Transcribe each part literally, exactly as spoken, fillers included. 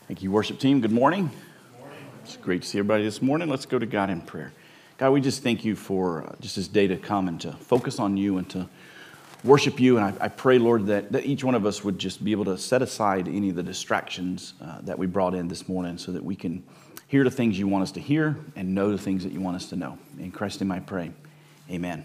Thank you, worship team. Good morning. Good morning. It's great to see everybody this morning. Let's go to God in prayer. God, we just thank you for uh, just this day to come and to focus on you and to worship you. And I, I pray, Lord, that, that each one of us would just be able to set aside any of the distractions uh, that we brought in this morning so that we can hear the things you want us to hear and know the things that you want us to know. In Christ's name I pray. Amen.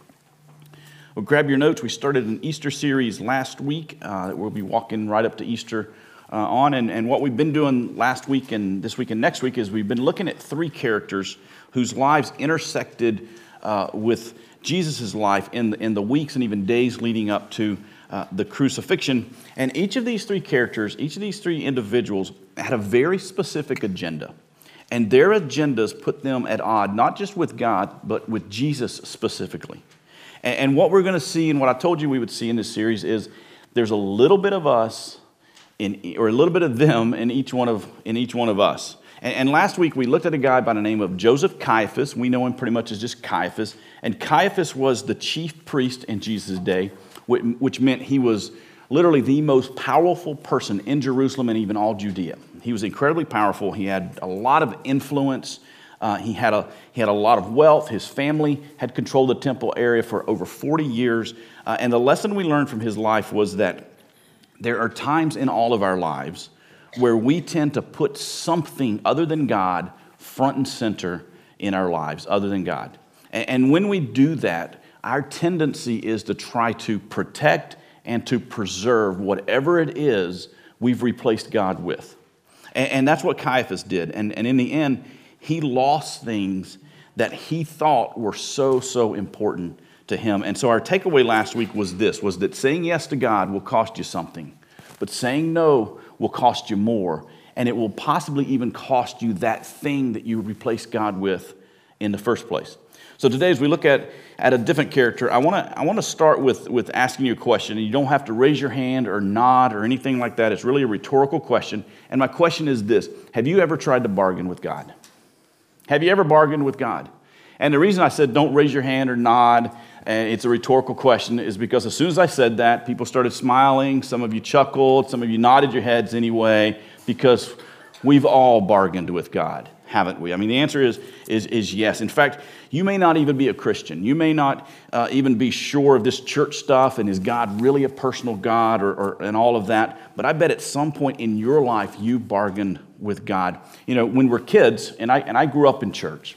Well, grab your notes. We started an Easter series last week uh, that we'll be walking right up to Easter Uh, on, and, and what we've been doing last week and this week and next week is we've been looking at three characters whose lives intersected uh, with Jesus' life in the, in the weeks and even days leading up to uh, the crucifixion. And each of these three characters, each of these three individuals had a very specific agenda. And their agendas put them at odds, not just with God, but with Jesus specifically. And, and what we're going to see, and what I told you we would see in this series, is there's a little bit of us In, or a little bit of them in each one of in each one of us. And, and last week we looked at a guy by the name of Joseph Caiaphas. We know him pretty much as just Caiaphas. And Caiaphas was the chief priest in Jesus' day, which, which meant he was literally the most powerful person in Jerusalem and even all Judea. He was incredibly powerful. He had a lot of influence. Uh, he had a he had a lot of wealth. His family had controlled the temple area for over forty years. Uh, and the lesson we learned from his life was that there are times in all of our lives where we tend to put something other than God front and center in our lives, other than God. And when we do that, our tendency is to try to protect and to preserve whatever it is we've replaced God with. And that's what Caiaphas did. And in the end, he lost things that he thought were so, so important to him. And so our takeaway last week was this, was that saying yes to God will cost you something, but saying no will cost you more, and it will possibly even cost you that thing that you replaced God with in the first place. So today, as we look at, at a different character, I want to I want to start with, with asking you a question, and you don't have to raise your hand or nod or anything like that. It's really a rhetorical question, and my question is this: have you ever tried to bargain with God? Have you ever bargained with God? And the reason I said don't raise your hand or nod, and it's a rhetorical question, is because as soon as I said that, people started smiling. Some of you chuckled. Some of you nodded your heads anyway, because we've all bargained with God, haven't we? I mean, the answer is, is, is yes. In fact, you may not even be a Christian. You may not uh, even be sure of this church stuff, and is God really a personal God, or, or and all of that. But I bet at some point in your life, you bargained with God. You know, when we're kids, and I and I grew up in church.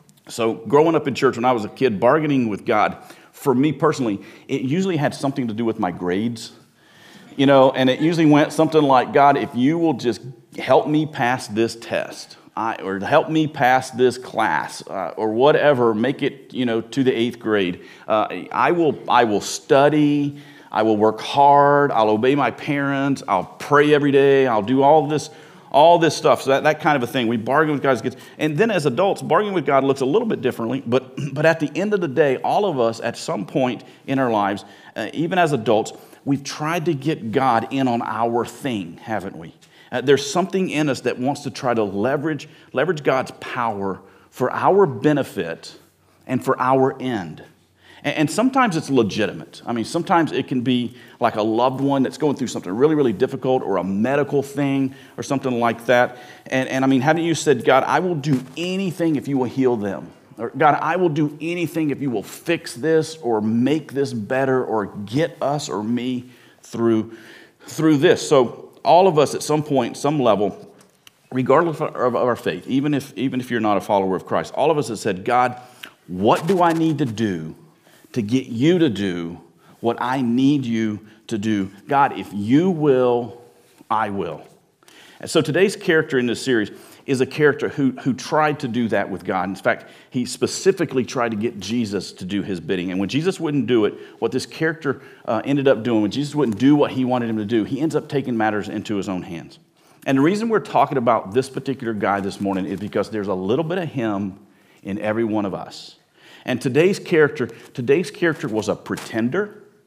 So growing up in church when I was a kid, bargaining with God, for me personally, it usually had something to do with my grades. You know, and it usually went something like, God, if you will just help me pass this test, I, or help me pass this class, uh, or whatever, make it, you know, to the eighth grade. Uh, I will, I will study, I will work hard, I'll obey my parents, I'll pray every day, I'll do all this All this stuff, so that, that kind of a thing. We bargain with God's kids. And then as adults, bargaining with God looks a little bit differently, but, but at the end of the day, all of us at some point in our lives, uh, even as adults, we've tried to get God in on our thing, haven't we? Uh, there's something in us that wants to try to leverage, leverage God's power for our benefit and for our end. And sometimes it's legitimate. I mean, sometimes it can be like a loved one that's going through something really, really difficult, or a medical thing or something like that. And, and I mean, haven't you said, God, I will do anything if you will heal them? Or God, I will do anything if you will fix this or make this better or get us or me through, through this. So all of us at some point, some level, regardless of our, of our faith, even if, even if you're not a follower of Christ, all of us have said, God, what do I need to do to get you to do what I need you to do? God, if you will, I will. And so today's character in this series is a character who, who tried to do that with God. In fact, he specifically tried to get Jesus to do his bidding. And when Jesus wouldn't do it, what this character uh, ended up doing, when Jesus wouldn't do what he wanted him to do, he ends up taking matters into his own hands. And the reason we're talking about this particular guy this morning is because there's a little bit of him in every one of us. And today's character, today's character was a pretender.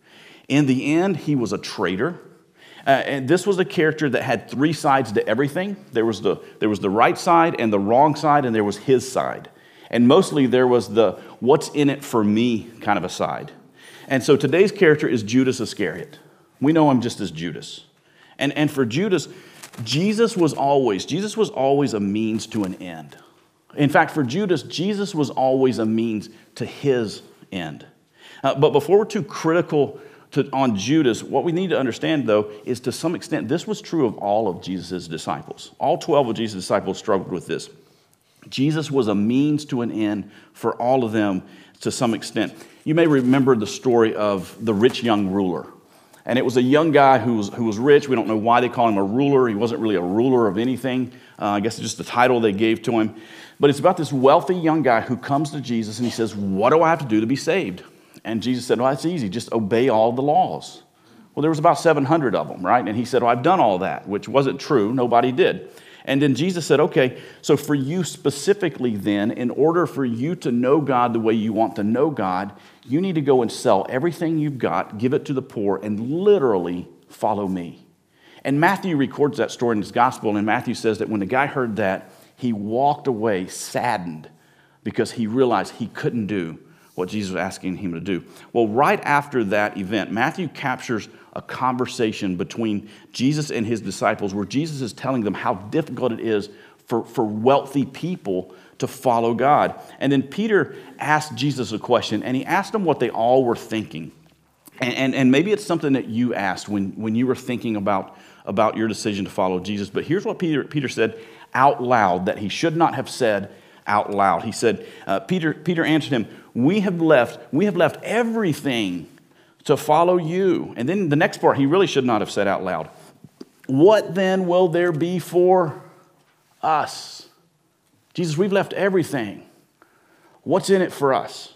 In the end, he was a traitor. Uh, and this was a character that had three sides to everything. There was the there was the right side and the wrong side, and there was his side. And mostly there was the what's in it for me kind of a side. And so today's character is Judas Iscariot. We know him just as Judas. And, and for Judas, Jesus was always, Jesus was always a means to an end. In fact, for Judas, Jesus was always a means to his end. Uh, but before we're too critical to, on Judas, what we need to understand, though, is to some extent, this was true of all of Jesus' disciples. All twelve of Jesus' disciples struggled with this. Jesus was a means to an end for all of them to some extent. You may remember the story of the rich young ruler. And it was a young guy who was, who was rich. We don't know why they call him a ruler. He wasn't really a ruler of anything. Uh, I guess it's just the title they gave to him. But it's about this wealthy young guy who comes to Jesus and he says, what do I have to do to be saved? And Jesus said, well, that's easy. Just obey all the laws. Well, there was about seven hundred of them, right? And he said, well, I've done all that, which wasn't true. Nobody did. And then Jesus said, okay, so for you specifically then, in order for you to know God the way you want to know God, you need to go and sell everything you've got, give it to the poor, and literally follow me. And Matthew records that story in his gospel, and Matthew says that when the guy heard that, he walked away saddened because he realized he couldn't do what Jesus was asking him to do. Well, right after that event, Matthew captures a conversation between Jesus and his disciples where Jesus is telling them how difficult it is for, for wealthy people to follow God. And then Peter asked Jesus a question, and he asked them what they all were thinking. And, and, and maybe it's something that you asked when, when you were thinking about, about your decision to follow Jesus. But here's what Peter, Peter said out loud that he should not have said out loud. He said, uh, Peter, Peter answered him, we have left, we have left everything to follow you. And then the next part he really should not have said out loud. What then will there be for us? Jesus, we've left everything. What's in it for us?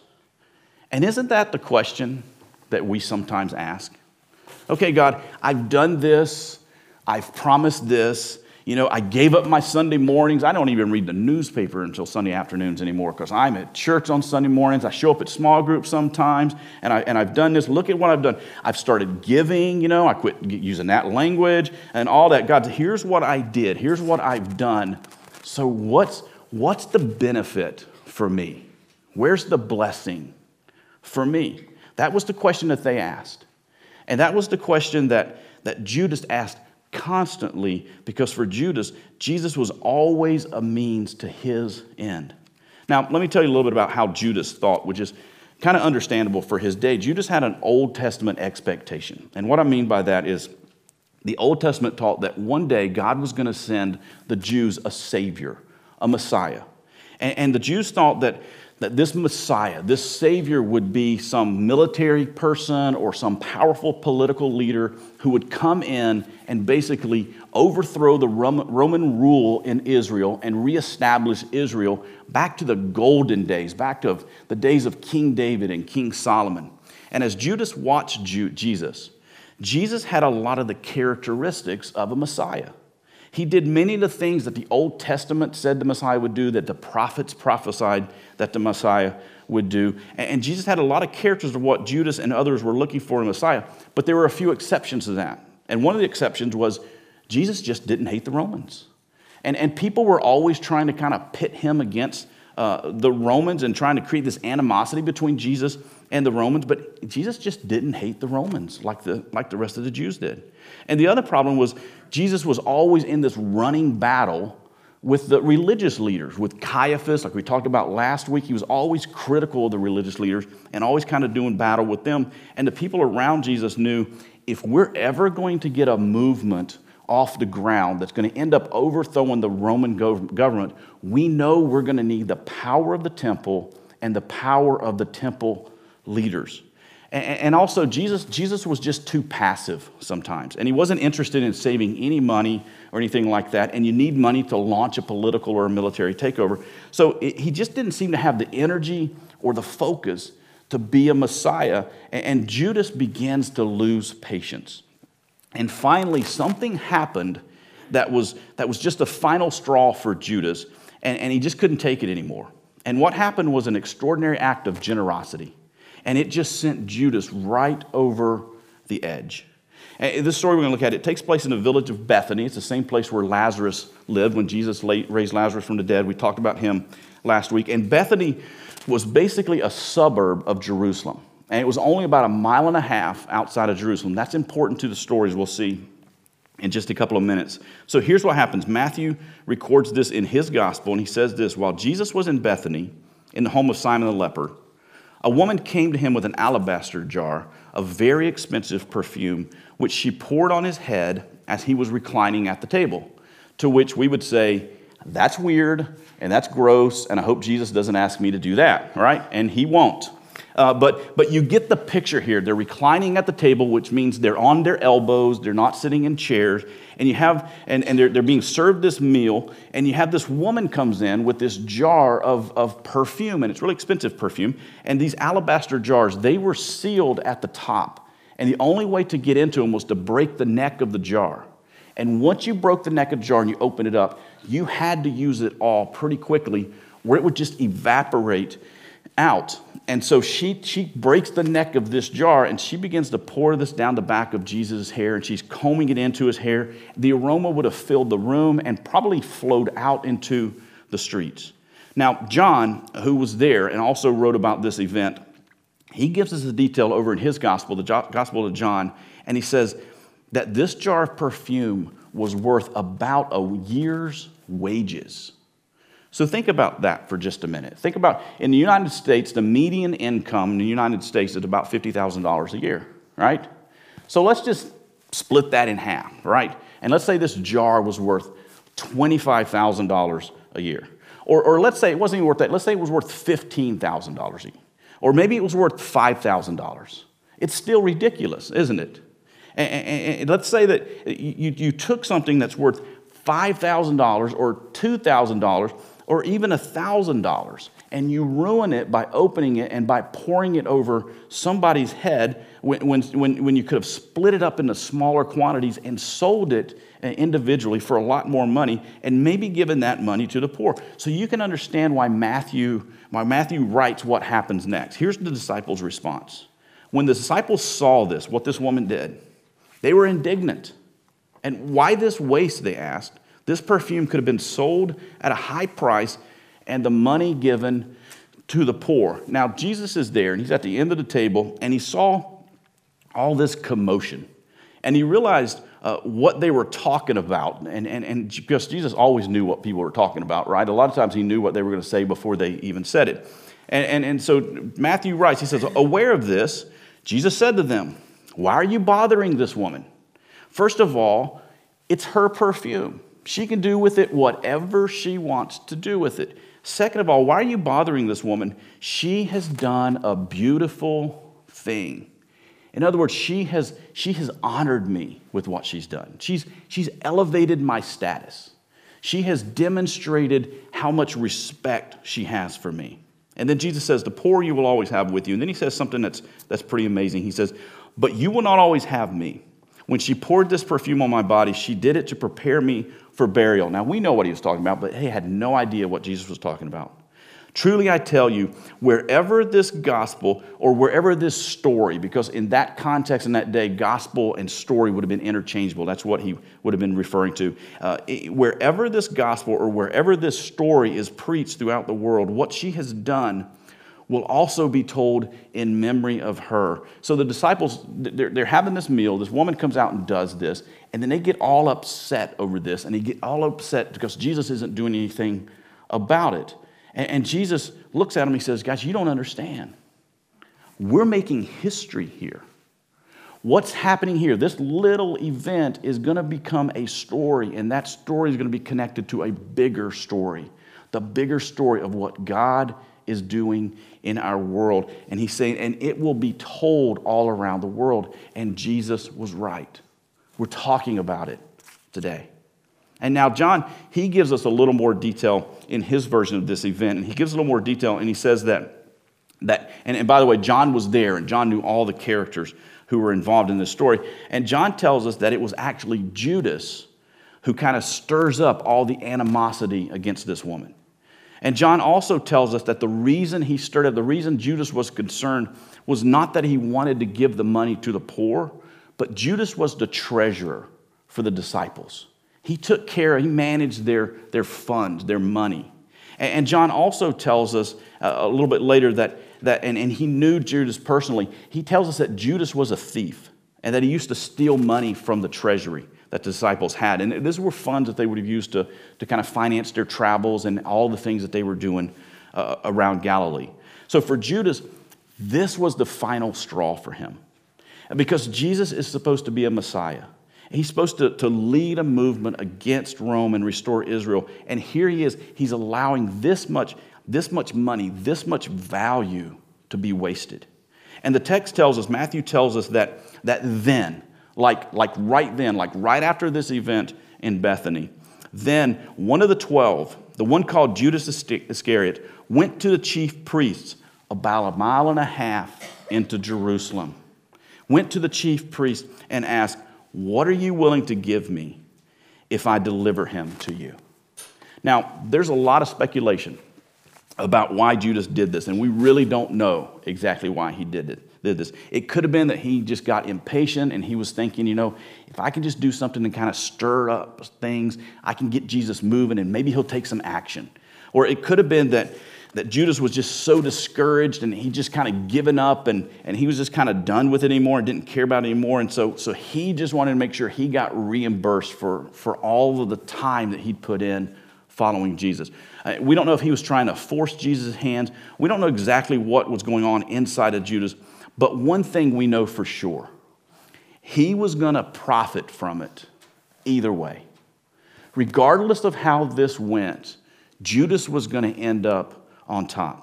And isn't that the question that we sometimes ask? Okay, God, I've done this. I've promised this. You know, I gave up my Sunday mornings. I don't even read the newspaper until Sunday afternoons anymore because I'm at church on Sunday mornings. I show up at small groups sometimes, and, I, and I've done this. Look at what I've done. I've started giving, you know. I quit using that language and all that. God, here's what I did. Here's what I've done. So what's, what's the benefit for me? Where's the blessing for me? That was the question that they asked. And that was the question that, that Judas asked constantly, because for Judas, Jesus was always a means to his end. Now, let me tell you a little bit about how Judas thought, which is kind of understandable for his day. Judas had an Old Testament expectation. And what I mean by that is the Old Testament taught that one day God was going to send the Jews a Savior, a Messiah. And, and the Jews thought that that this Messiah, this Savior would be some military person or some powerful political leader who would come in and basically overthrow the Roman rule in Israel and reestablish Israel back to the golden days, back to the days of King David and King Solomon. And as Judas watched Jesus, Jesus had a lot of the characteristics of a Messiah. He did many of the things that the Old Testament said the Messiah would do, that the prophets prophesied that the Messiah would do. And Jesus had a lot of characters of what Judas and others were looking for in a Messiah, but there were a few exceptions to that. And one of the exceptions was Jesus just didn't hate the Romans. And, and people were always trying to kind of pit him against uh, the Romans and trying to create this animosity between Jesus and the Romans, but Jesus just didn't hate the Romans like the, like the rest of the Jews did. And the other problem was Jesus was always in this running battle with the religious leaders, with Caiaphas, like we talked about last week. He was always critical of the religious leaders and always kind of doing battle with them. And the people around Jesus knew if we're ever going to get a movement off the ground that's going to end up overthrowing the Roman government, we know we're going to need the power of the temple and the power of the temple leaders. And also, Jesus, Jesus was just too passive sometimes. And he wasn't interested in saving any money or anything like that. And you need money to launch a political or a military takeover. So it, he just didn't seem to have the energy or the focus to be a Messiah. And, and Judas begins to lose patience. And finally, something happened that was, that was just a final straw for Judas. And, and he just couldn't take it anymore. And what happened was an extraordinary act of generosity. And it just sent Judas right over the edge. And this story we're going to look at, it takes place in the village of Bethany. It's the same place where Lazarus lived when Jesus raised Lazarus from the dead. We talked about him last week. And Bethany was basically a suburb of Jerusalem. And it was only about a mile and a half outside of Jerusalem. That's important to the stories we'll see in just a couple of minutes. So here's what happens. Matthew records this in his gospel, and he says this: while Jesus was in Bethany, in the home of Simon the leper, a woman came to him with an alabaster jar of very expensive perfume, which she poured on his head as he was reclining at the table. To which we would say, that's weird, and that's gross, and I hope Jesus doesn't ask me to do that, right? And he won't. Uh, but but you get the picture here. They're reclining at the table, which means they're on their elbows. They're not sitting in chairs. And you have and, and they're, they're being served this meal. And you have this woman comes in with this jar of, of perfume, and it's really expensive perfume. And these alabaster jars, they were sealed at the top. And the only way to get into them was to break the neck of the jar. And once you broke the neck of the jar and you opened it up, you had to use it all pretty quickly, where it would just evaporate out. And so she she breaks the neck of this jar, and she begins to pour this down the back of Jesus' hair, and she's combing it into his hair. The aroma would have filled the room and probably flowed out into the streets. Now, John, who was there and also wrote about this event, he gives us the detail over in his gospel, the Gospel of John, and he says that this jar of perfume was worth about a year's wages. So think about that for just a minute. Think about, in the United States, the median income in the United States is about fifty thousand dollars a year, right? So let's just split that in half, right? And let's say this jar was worth twenty-five thousand dollars a year. Or, or let's say it wasn't even worth that. Let's say it was worth fifteen thousand dollars a year. Or maybe it was worth five thousand dollars. It's still ridiculous, isn't it? And, and, and let's say that you, you took something that's worth five thousand dollars or two thousand dollars or even one thousand dollars, and you ruin it by opening it and by pouring it over somebody's head when, when, when, when you could have split it up into smaller quantities and sold it individually for a lot more money and maybe given that money to the poor. So you can understand why Matthew, why Matthew writes what happens next. Here's the disciples' response. When the disciples saw this, what this woman did, they were indignant. And why this waste, they asked? This perfume could have been sold at a high price and the money given to the poor. Now, Jesus is there, and he's at the end of the table, and he saw all this commotion. And he realized uh, what they were talking about. And, and, and because Jesus always knew what people were talking about, right? A lot of times he knew what they were going to say before they even said it. And, and, and so Matthew writes, he says, aware of this, Jesus said to them, why are you bothering this woman? First of all, it's her perfume. She can do with it whatever she wants to do with it. Second of all, why are you bothering this woman? She has done a beautiful thing. In other words, she has, she has honored me with what she's done. She's, she's elevated my status. She has demonstrated how much respect she has for me. And then Jesus says, the poor you will always have with you. And then he says something that's, that's pretty amazing. He says, but you will not always have me. When she poured this perfume on my body, she did it to prepare me for burial. Now, we know what he was talking about, but he had no idea what Jesus was talking about. Truly, I tell you, wherever this gospel or wherever this story, because in that context, in that day, gospel and story would have been interchangeable. That's what he would have been referring to. Uh, wherever this gospel or wherever this story is preached throughout the world, what she has done will also be told in memory of her. So the disciples, they're, they're having this meal. This woman comes out and does this, and then they get all upset over this, and they get all upset because Jesus isn't doing anything about it. And, and Jesus looks at them, he says, guys, you don't understand. We're making history here. What's happening here, this little event is going to become a story, and that story is going to be connected to a bigger story, the bigger story of what God is doing in our world. And he's saying, and it will be told all around the world. And Jesus was right. We're talking about it today. And now John, he gives us a little more detail in his version of this event. And he gives a little more detail, and he says that, that and, and by the way, John was there, and John knew all the characters who were involved in this story. And John tells us that it was actually Judas who kind of stirs up all the animosity against this woman. And John also tells us that the reason he stirred up, the reason Judas was concerned was not that he wanted to give the money to the poor, but Judas was the treasurer for the disciples. He took care, he managed their, their funds, their money. And, and John also tells us uh, a little bit later that, that and, and he knew Judas personally, he tells us that Judas was a thief and that he used to steal money from the treasury. that the disciples had. And these were funds that they would have used to, to kind of finance their travels and all the things that they were doing uh, around Galilee. So for Judas, this was the final straw for him. Because Jesus is supposed to be a Messiah. He's supposed to, to lead a movement against Rome and restore Israel. And here he is, he's allowing this much, this much money, this much value to be wasted. And the text tells us, Matthew tells us that, that then, like, like right then, like right after this event in Bethany, then one of the twelve, the one called Judas Iscariot, went to the chief priests about a mile and a half into Jerusalem. Went to the chief priest and asked, "What are you willing to give me if I deliver him to you?" Now, there's a lot of speculation about why Judas did this, and we really don't know exactly why he did it. Did this. It could have been that he just got impatient and he was thinking, you know, if I can just do something to kind of stir up things, I can get Jesus moving and maybe he'll take some action. Or it could have been that, that Judas was just so discouraged and he just kind of given up and, and he was just kind of done with it anymore and didn't care about it anymore. And so, so he just wanted to make sure he got reimbursed for, for all of the time that he'd put in following Jesus. Uh, we don't know if he was trying to force Jesus' hands. We don't know exactly what was going on inside of Judas. But one thing we know for sure, he was going to profit from it either way. Regardless of how this went, Judas was going to end up on top.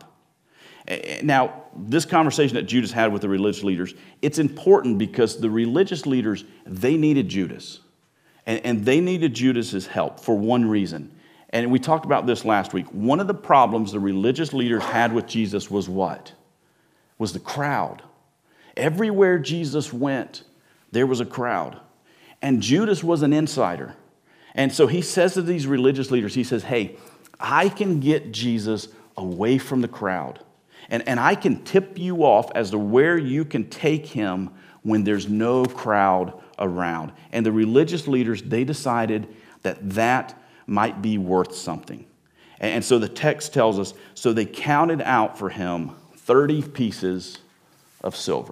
Now, this conversation that Judas had with the religious leaders, it's important because the religious leaders, they needed Judas. And, and they needed Judas's help for one reason. And we talked about this last week. One of the problems the religious leaders had with Jesus was what? Was the crowd. Everywhere Jesus went, there was a crowd. And Judas was an insider. And so he says to these religious leaders, he says, hey, I can get Jesus away from the crowd. And, and I can tip you off as to where you can take him when there's no crowd around. And the religious leaders, they decided that that might be worth something. And, and so the text tells us, so they counted out for him thirty pieces of silver.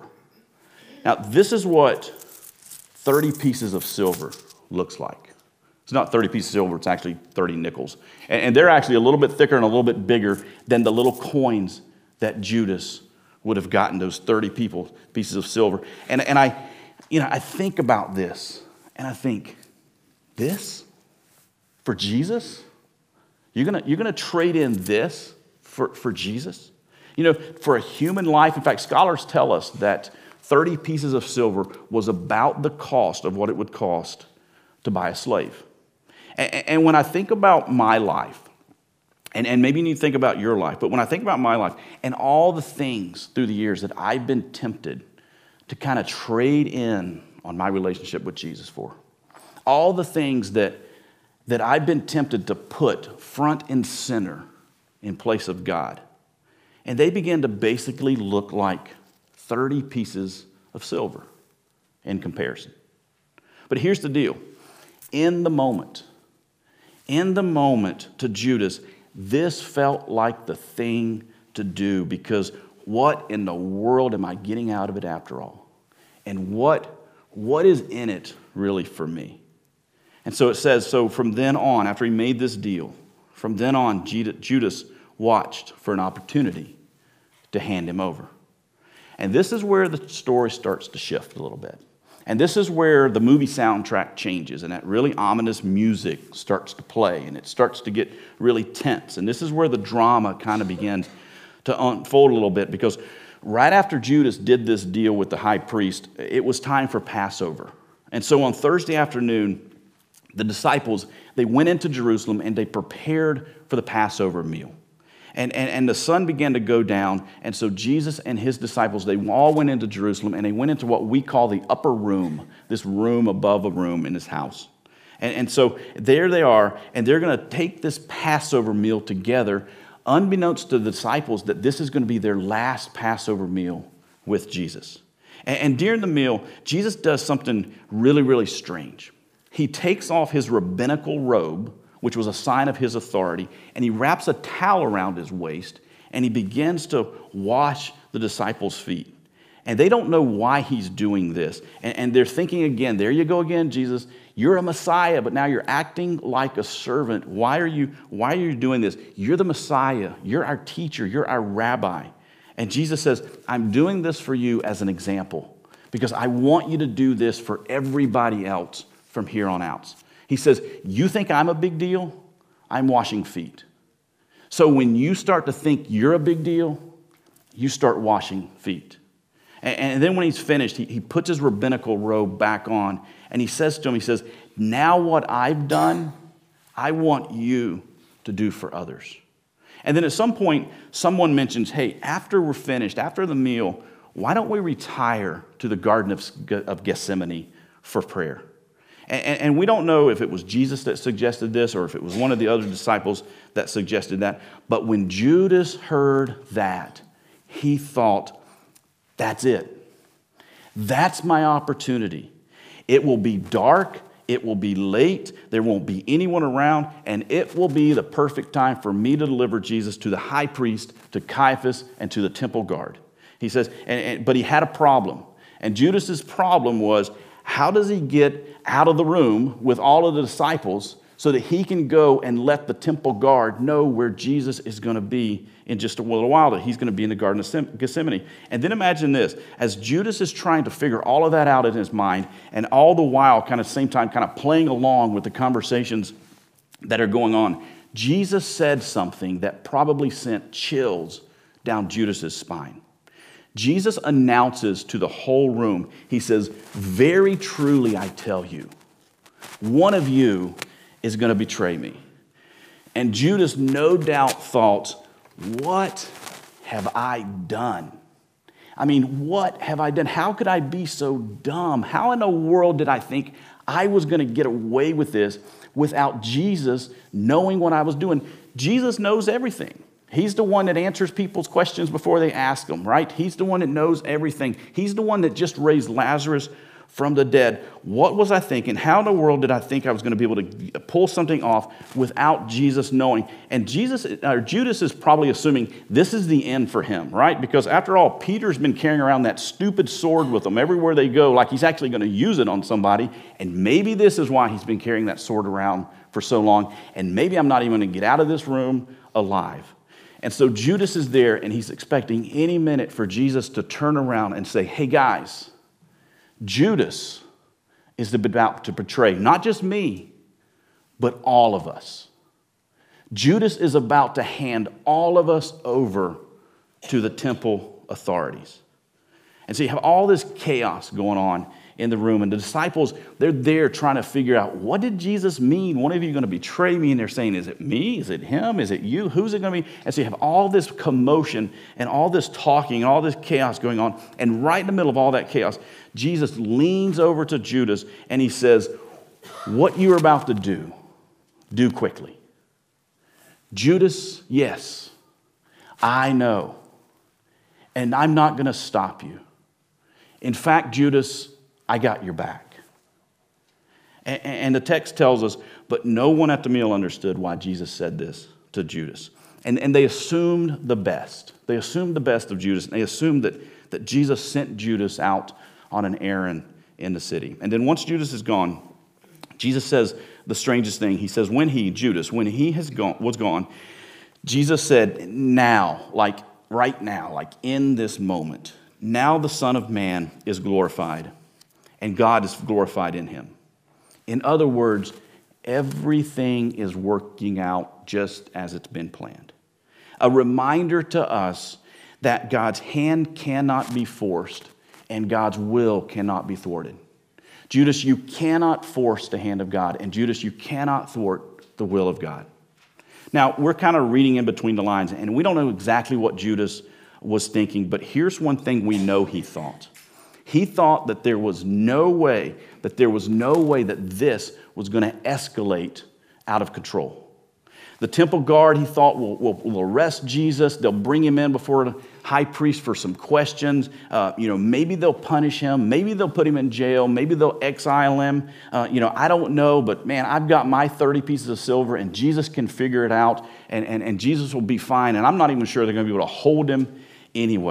Now, this is what thirty pieces of silver looks like. It's not thirty pieces of silver, it's actually thirty nickels. And, and they're actually a little bit thicker and a little bit bigger than the little coins that Judas would have gotten, those thirty people, pieces of silver. And, and I, you know, I think about this, and I think, this? For Jesus? You're gonna, you're gonna trade in this for, for Jesus? You know, for a human life, in fact, scholars tell us that thirty pieces of silver was about the cost of what it would cost to buy a slave. And, and when I think about my life, and, and maybe you need to think about your life, but when I think about my life and all the things through the years that I've been tempted to kind of trade in on my relationship with Jesus for, all the things that, that I've been tempted to put front and center in place of God, and they begin to basically look like thirty pieces of silver in comparison. But here's the deal. In the moment, in the moment to Judas, this felt like the thing to do because what in the world am I getting out of it after all? And what, what is in it really for me? And so it says, so from then on, after he made this deal, from then on, Judas watched for an opportunity to hand him over. And this is where the story starts to shift a little bit. And this is where the movie soundtrack changes and that really ominous music starts to play and it starts to get really tense. And this is where the drama kind of begins to unfold a little bit because right after Judas did this deal with the high priest, it was time for Passover. And so on Thursday afternoon, the disciples, they went into Jerusalem and they prepared for the Passover meal. And, and, and the sun began to go down, and so Jesus and his disciples, they all went into Jerusalem, and they went into what we call the upper room, this room above a room in this house. And, and so there they are, and they're going to take this Passover meal together, unbeknownst to the disciples that this is going to be their last Passover meal with Jesus. And, and during the meal, Jesus does something really, really strange. He takes off his rabbinical robe, which was a sign of his authority, and he wraps a towel around his waist, and he begins to wash the disciples' feet. And they don't know why he's doing this. And, and they're thinking again, there you go again, Jesus, you're a Messiah, but now you're acting like a servant. Why are you, why are you doing this? You're the Messiah. You're our teacher. You're our rabbi. And Jesus says, I'm doing this for you as an example because I want you to do this for everybody else from here on out. He says, you think I'm a big deal? I'm washing feet. So when you start to think you're a big deal, you start washing feet. And then when he's finished, he, he puts his rabbinical robe back on, and he says to him, he says, now what I've done, I want you to do for others. And then at some point, someone mentions, hey, after we're finished, after the meal, why don't we retire to the Garden of, of Gethsemane for prayer? And, and we don't know if it was Jesus that suggested this or if it was one of the other disciples that suggested that. But when Judas heard that, he thought, that's it. That's my opportunity. It will be dark. It will be late. There won't be anyone around. And it will be the perfect time for me to deliver Jesus to the high priest, to Caiaphas, and to the temple guard. He says, and, and, but he had a problem. And Judas's problem was, how does he get out of the room with all of the disciples so that he can go and let the temple guard know where Jesus is going to be in just a little while, that he's going to be in the Garden of Gethsemane. And then imagine this, as Judas is trying to figure all of that out in his mind, and all the while, kind of same time, kind of playing along with the conversations that are going on, Jesus said something that probably sent chills down Judas's spine. Jesus announces to the whole room, he says, very truly I tell you, one of you is going to betray me. And Judas no doubt thought, what have I done? I mean, what have I done? How could I be so dumb? How in the world did I think I was going to get away with this without Jesus knowing what I was doing? Jesus knows everything. He's the one that answers people's questions before they ask them, right? He's the one that knows everything. He's the one that just raised Lazarus from the dead. What was I thinking? How in the world did I think I was going to be able to pull something off without Jesus knowing? And Jesus, or Judas is probably assuming this is the end for him, right? Because after all, Peter's been carrying around that stupid sword with him everywhere they go, like he's actually going to use it on somebody. And maybe this is why he's been carrying that sword around for so long. And maybe I'm not even going to get out of this room alive. And so Judas is there, and he's expecting any minute for Jesus to turn around and say, hey guys, Judas is about to betray not just me, but all of us. Judas is about to hand all of us over to the temple authorities. And so you have all this chaos going on in the room, and the disciples, they're there trying to figure out, what did Jesus mean? One of you going to betray me? And they're saying, is it me? Is it him? Is it you? Who's it going to be? And so you have all this commotion and all this talking and all this chaos going on. And right in the middle of all that chaos, Jesus leans over to Judas and he says, what you're about to do, do quickly. Judas, yes, I know. And I'm not going to stop you. In fact, Judas, I got your back. And the text tells us, but no one at the meal understood why Jesus said this to Judas. And, and they assumed the best. They assumed the best of Judas. And they assumed that, that Jesus sent Judas out on an errand in the city. And then once Judas is gone, Jesus says the strangest thing. He says, when he, Judas, when he has gone, was gone, Jesus said, now, like right now, like in this moment, now the Son of Man is glorified, and God is glorified in him. In other words, everything is working out just as it's been planned. A reminder to us that God's hand cannot be forced and God's will cannot be thwarted. Judas, you cannot force the hand of God, and Judas, you cannot thwart the will of God. Now, we're kind of reading in between the lines, and we don't know exactly what Judas was thinking, but here's one thing we know he thought. He thought that there was no way, that there was no way that this was going to escalate out of control. The temple guard, he thought, will, will, will arrest Jesus. They'll bring him in before the high priest for some questions. Uh, you know, maybe they'll punish him. Maybe they'll put him in jail. Maybe they'll exile him. Uh, you know, I don't know, but man, I've got my thirty pieces of silver, and Jesus can figure it out, and, and, and Jesus will be fine, and I'm not even sure they're going to be able to hold him anyway.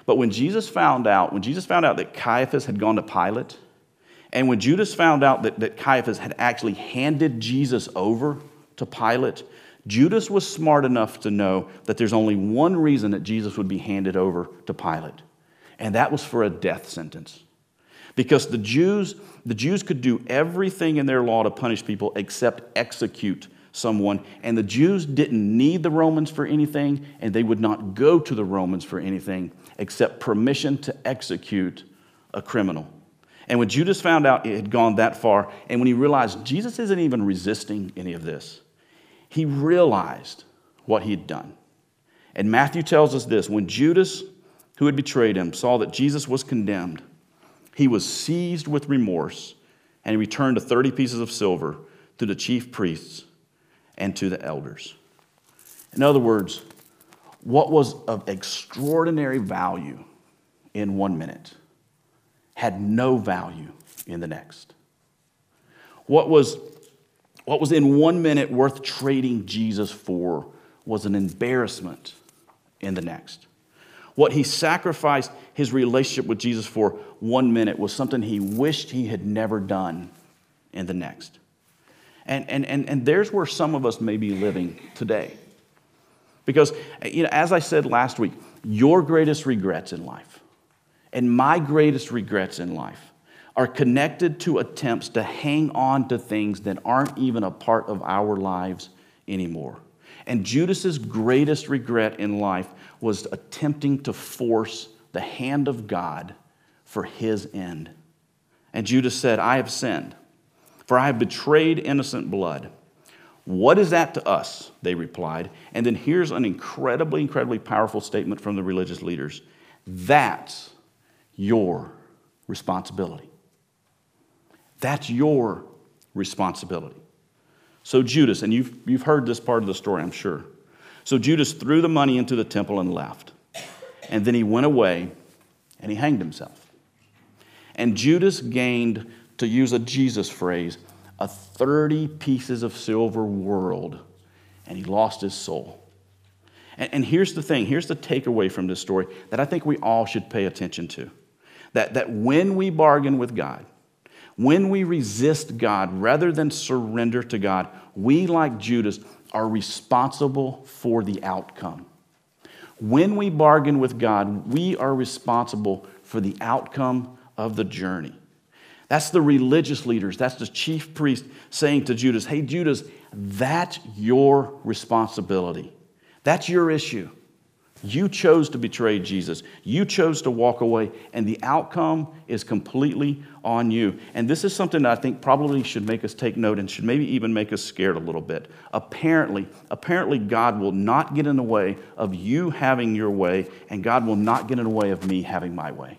But when Jesus found out, when Jesus found out that Caiaphas had gone to Pilate, and when Judas found out that, that Caiaphas had actually handed Jesus over to Pilate, Judas was smart enough to know that there's only one reason that Jesus would be handed over to Pilate, and that was for a death sentence. Because the Jews, the Jews could do everything in their law to punish people except execute someone, and the Jews didn't need the Romans for anything, and they would not go to the Romans for anything except permission to execute a criminal. And when Judas found out it had gone that far, and when he realized Jesus isn't even resisting any of this, he realized what he'd done. And Matthew tells us this: when Judas, who had betrayed him, saw that Jesus was condemned, he was seized with remorse, and he returned to thirty pieces of silver to the chief priests and to the elders. In other words, what was of extraordinary value in one minute had no value in the next. What was, what was in one minute worth trading Jesus for was an embarrassment in the next. What he sacrificed his relationship with Jesus for one minute was something he wished he had never done in the next. And, and, and, and there's where some of us may be living today. Because, you know, as I said last week, your greatest regrets in life and my greatest regrets in life are connected to attempts to hang on to things that aren't even a part of our lives anymore. And Judas's greatest regret in life was attempting to force the hand of God for his end. And Judas said, "I have sinned, for I have betrayed innocent blood." "What is that to us?" they replied. And then here's an incredibly, incredibly powerful statement from the religious leaders. "That's your responsibility." That's your responsibility. So Judas, and you've, you've heard this part of the story, I'm sure. So Judas threw the money into the temple and left. And then he went away and he hanged himself. And Judas gained, to use a Jesus phrase, a thirty pieces of silver world, and he lost his soul. And, and here's the thing, here's the takeaway from this story that I think we all should pay attention to. That, that when we bargain with God, when we resist God rather than surrender to God, we, like Judas, are responsible for the outcome. When we bargain with God, we are responsible for the outcome of the journey. That's the religious leaders, that's the chief priest saying to Judas, "Hey, Judas, that's your responsibility. That's your issue. You chose to betray Jesus. You chose to walk away, and the outcome is completely on you." And this is something that I think probably should make us take note and should maybe even make us scared a little bit. Apparently, apparently God will not get in the way of you having your way, and God will not get in the way of me having my way.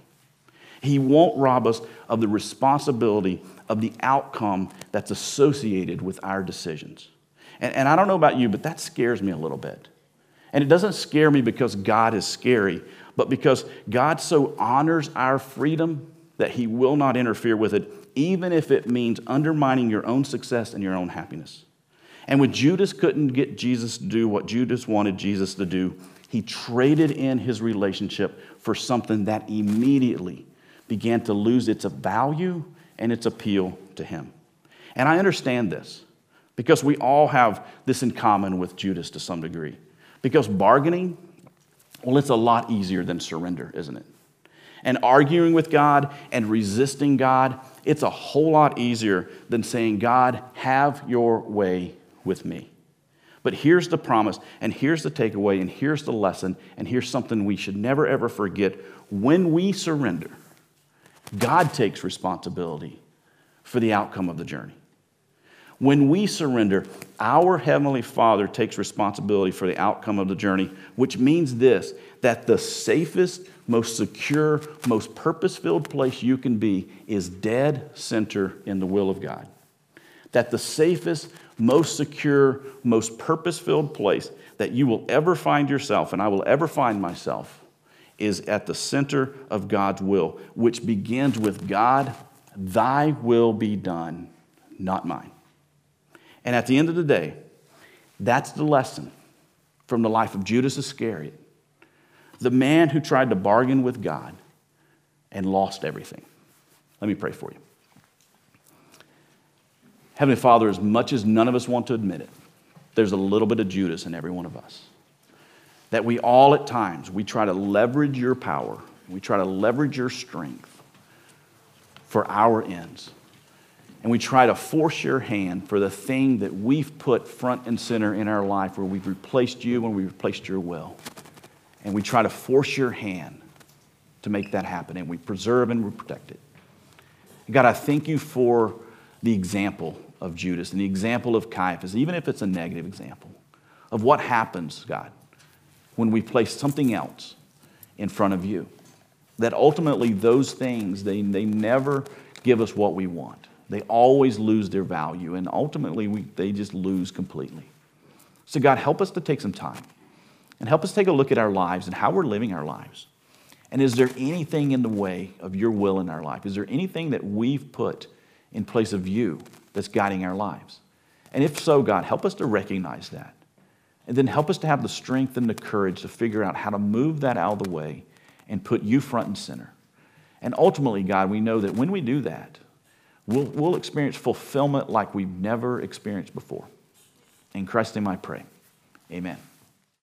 He won't rob us of the responsibility of the outcome that's associated with our decisions. And, and I don't know about you, but that scares me a little bit. And it doesn't scare me because God is scary, but because God so honors our freedom that he will not interfere with it, even if it means undermining your own success and your own happiness. And when Judas couldn't get Jesus to do what Judas wanted Jesus to do, he traded in his relationship for something that immediately began to lose its value and its appeal to him. And I understand this because we all have this in common with Judas to some degree. Because bargaining, well, it's a lot easier than surrender, isn't it? And arguing with God and resisting God, it's a whole lot easier than saying, "God, have your way with me." But here's the promise, and here's the takeaway, and here's the lesson, and here's something we should never, ever forget. When we surrender, God takes responsibility for the outcome of the journey. When we surrender, our Heavenly Father takes responsibility for the outcome of the journey, which means this, that the safest, most secure, most purpose-filled place you can be is dead center in the will of God. That the safest, most secure, most purpose-filled place that you will ever find yourself, and I will ever find myself, is at the center of God's will, which begins with, "God, thy will be done, not mine." And at the end of the day, that's the lesson from the life of Judas Iscariot. the man who tried to bargain with God and lost everything. Let me pray for you. Heavenly Father, as much as none of us want to admit it, there's a little bit of Judas in every one of us. That we all at times, we try to leverage your power, we try to leverage your strength for our ends. And we try to force your hand for the thing that we've put front and center in our life, where we've replaced you and we've replaced your will. And we try to force your hand to make that happen, and we preserve and we protect it. God, I thank you for the example of Judas and the example of Caiaphas, even if it's a negative example, of what happens, God, when we place something else in front of you. That ultimately those things, they, they never give us what we want. They always lose their value, and ultimately we, they just lose completely. So God, help us to take some time and help us take a look at our lives and how we're living our lives. And is there anything in the way of your will in our life? Is there anything that we've put in place of you that's guiding our lives? And if so, God, help us to recognize that. And then help us to have the strength and the courage to figure out how to move that out of the way and put you front and center. And ultimately, God, we know that when we do that, we'll, we'll experience fulfillment like we've never experienced before. In Christ's name I pray. Amen.